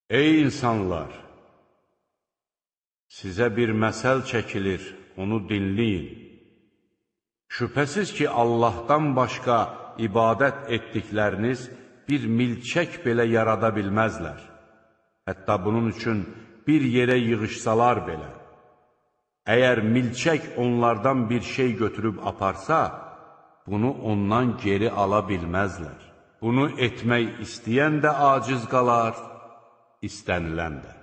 Ey insanlar! Sizə bir məsəl çəkilir, onu dinləyin. Şübhəsiz ki, Allahdan başqa ibadət etdikləriniz bir milçək belə yarada bilməzlər. Hətta bunun üçün bir yerə yığışsalar belə. Əgər milçək onlardan bir şey götürüb aparsa, bunu ondan geri ala bilməzlər. Bunu etmək istəyən də aciz qalar, istənilən də.